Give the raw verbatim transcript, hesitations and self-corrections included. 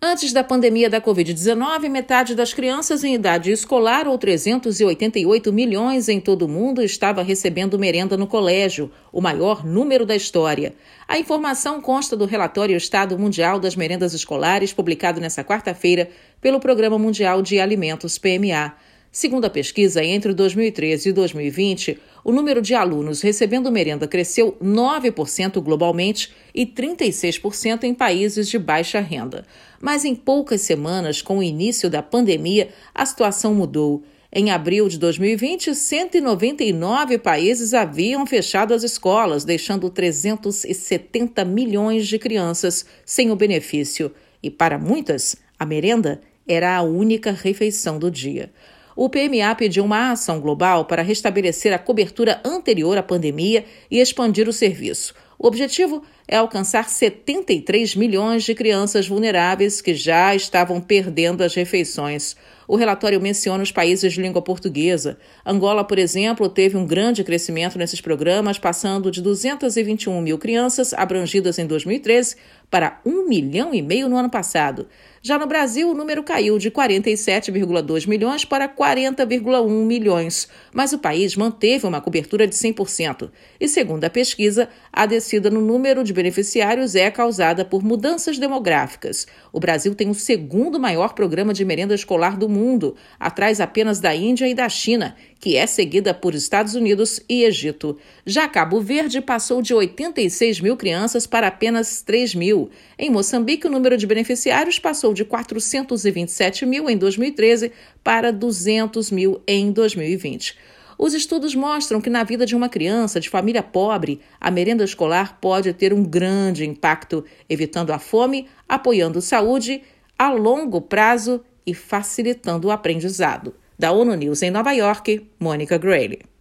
Antes da pandemia da covid dezenove, metade das crianças em idade escolar, ou trezentos e oitenta e oito milhões em todo o mundo, estava recebendo merenda no colégio, o maior número da história. A informação consta do relatório Estado Mundial das Merendas Escolares, publicado nesta quarta-feira pelo Programa Mundial de Alimentos, P M A. Segundo a pesquisa, entre dois mil e treze e dois mil e vinte, o número de alunos recebendo merenda cresceu nove por cento globalmente e trinta e seis por cento em países de baixa renda. Mas em poucas semanas, com o início da pandemia, a situação mudou. Em abril de dois mil e vinte, cento e noventa e nove países haviam fechado as escolas, deixando trezentos e setenta milhões de crianças sem o benefício. E para muitas, a merenda era a única refeição do dia. O P M A pediu uma ação global para restabelecer a cobertura anterior à pandemia e expandir o serviço. O objetivo é alcançar setenta e três milhões de crianças vulneráveis que já estavam perdendo as refeições. O relatório menciona os países de língua portuguesa. Angola, por exemplo, teve um grande crescimento nesses programas, passando de duzentos e vinte e um mil crianças abrangidas em dois mil e treze para um milhão e meio no ano passado. Já no Brasil, o número caiu de quarenta e sete vírgula dois milhões para quarenta vírgula um milhões, mas o país manteve uma cobertura de cem por cento. E, segundo a pesquisa, a descida no número de beneficiários é causada por mudanças demográficas. O Brasil tem o segundo maior programa de merenda escolar do mundo, atrás apenas da Índia e da China, que é seguida por Estados Unidos e Egito. Já Cabo Verde passou de oitenta e seis mil crianças para apenas três mil. Em Moçambique, o número de beneficiários passou de quatrocentos e vinte e sete mil em dois mil e treze para duzentos mil em dois mil e vinte. Os estudos mostram que na vida de uma criança de família pobre, a merenda escolar pode ter um grande impacto, evitando a fome, apoiando saúde a longo prazo e facilitando o aprendizado. Da ONU News em Nova York, Mônica Grayle.